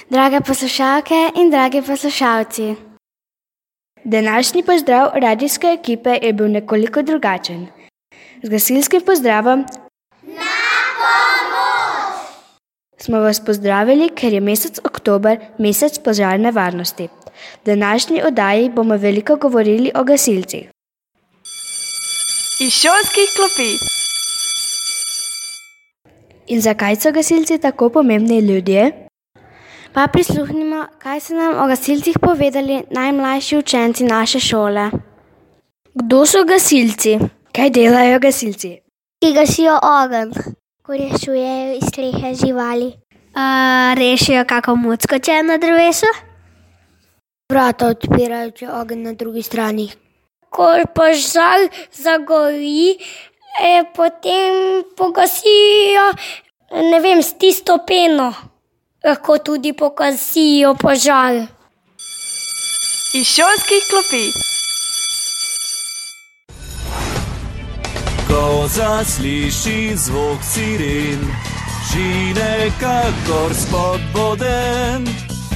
Drage poslušalke in dragi poslušalci. Današnji pozdrav radijske ekipe je bil nekoliko drugačen. Z gasilskim pozdravom Na pomoč! Smo vas pozdravili, ker je mesec oktober mesec požarne varnosti. V današnji oddaji bomo veliko govorili o gasilcih. Iz šolskih klopi. In zakaj so gasilci tako pomembni ljudje? Pa prisluhnimo, kaj so nam o gasilcih povedali najmlajši učenci naše šole. Kdo so gasilci? Kaj delajo gasilci? Ki gasijo ogenj, ko rešujejo iz strehe živali. Rešijo kako mucko, če je na drevesu. Vrata odpirajo, če ogenj na drugi strani. Ko požar zagori, potem pogasijo, s tisto peno. Lahko tudi pogasijo požar. Iz šolskih klopi. Ko zasliši zvok siren, žine kakor spod voden.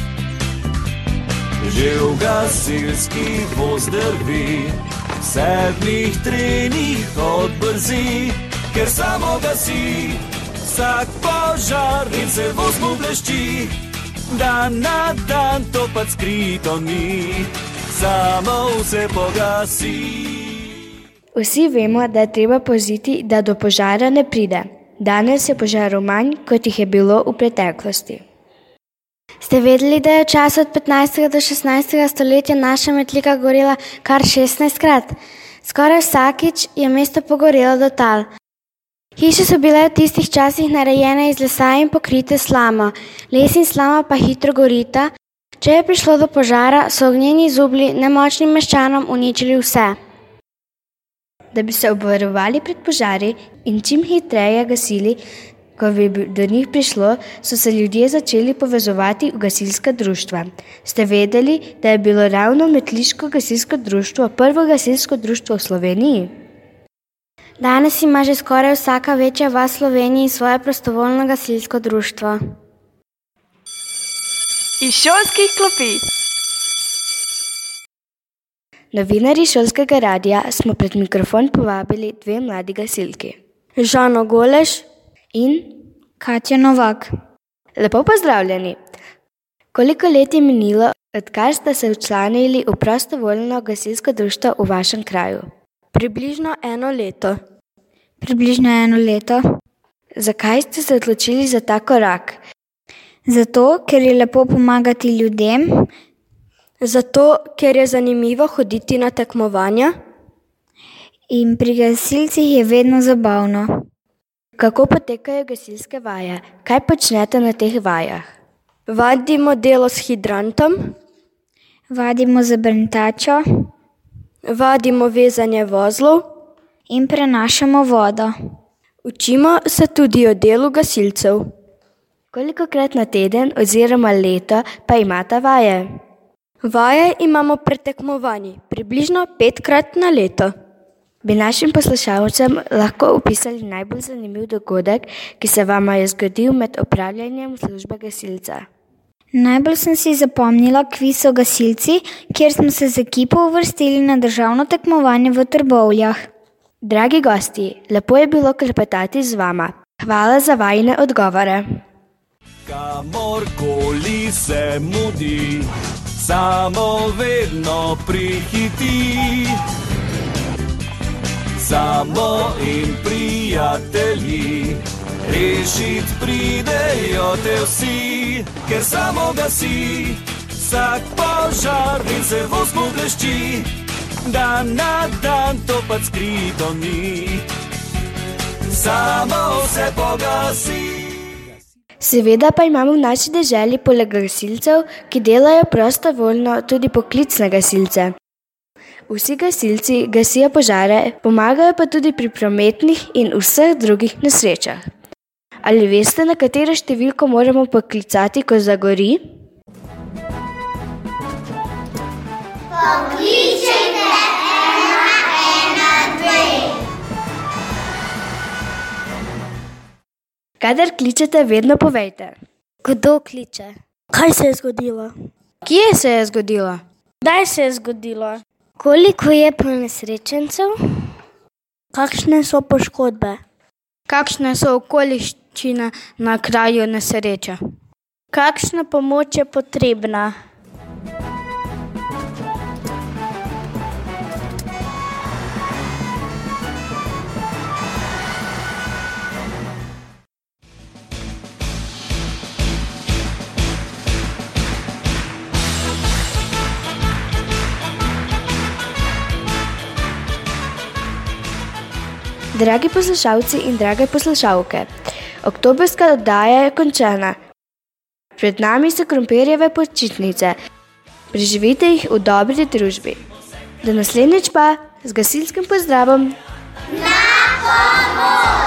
Že v gasilski voz drvi, v 7 trenih odbrzi, ker samo gasi vsak požar in se voz mu blešči. Dan na dan to pa skrito ni, samo vse pogasi. Vsi vemo, da je treba paziti, da do požara ne pride. Danes je požarov manj, kot jih je bilo v preteklosti. Ste vedeli, da je v času od 15. do 16. stoletja naša Metlika gorela kar 16-krat? Skoraj vsakič je mesto pogorelo do tal. Hiše so bile v tistih časih narejene iz lesa in pokrite s slamo. Les in slama pa hitro gorita. Če je prišlo do požara, so ognjeni zublji nemočnim meščanom uničili vse. Da bi se obvarovali pred požari in čim hitreje gasili, ko bi do njih prišlo, so se ljudje začeli povezovati v gasilska društva. Ste vedeli, da je bilo ravno Metliško gasilsko društvo prvo gasilsko društvo v Sloveniji? Danes ima že skoraj vsaka večja vas v Sloveniji svoje prostovoljno gasilsko društvo. Iz šolskih klopi. Novinarji šolskega radia smo pred mikrofon povabili 2 mladi gasilki. Žano Goleš in Katja Novak. Lepo pozdravljeni. Koliko let je minilo, odkar ste se včlanili v prostovoljno gasilsko društvo v vašem kraju? Približno 1 leto. Približno 1 leto. Zakaj ste se odločili za ta korak? Zato, ker je lepo pomagati ljudem. Zato, ker je zanimivo hoditi na tekmovanja. In pri gasilcih je vedno zabavno. Kako potekajo gasilske vaje? Kaj počnete na teh vajah? Vadimo delo s hidrantom. Vadimo zabrntačo. Vadimo vezanje vozlov. In prenašamo vodo. Učimo se tudi o delu gasilcev. Kolikokrat na teden oziroma leto pa imate vaje? Vaje imamo pred tekmovanji, približno 5-krat na leto. Bi našim poslušalcem lahko opisali najbolj zanimiv dogodek, ki se vama je zgodil med opravljanjem službe gasilca? Najbolj sem si zapomnila kviz o gasilci, kjer smo se z ekipo uvrstili na državno tekmovanje v Trbovljah. Dragi gosti, lepo je bilo klepetati z vama. Hvala za vajine odgovore. Kamorkoli se mudi, samo vedno prihiti. Samo in prijatelji, rešit pridejo te vsi, ker samo gasi vsak požar in se voz mu blešči. Dan na dan to pa skrito ni, samo se pogasi. Seveda pa imamo v naši deželi poleg gasilcev, ki delajo prostovoljno, tudi poklicne gasilce. Vsi gasilci gasijo požare, pomagajo pa tudi pri prometnih in vseh drugih nesrečah. Ali veste, na katero številko moramo poklicati, ko zagori? Pokličite 112. Kadar kličete, vedno povejte. Kdo kliče? Kaj se je zgodilo? Kje se je zgodilo? Kdaj se je zgodilo? Koliko je ponesrečencev? Kakšne so poškodbe? Kakšne so okoliščine na kraju nesreče? Kakšna pomoč je potrebna? Dragi poslušalci in drage poslušalke, oktobrska oddaja je končana. Pred nami so krompirjeve počitnice. Preživite jih v dobri družbi. Do naslednjič pa z gasilskim pozdravom. Na pomoč!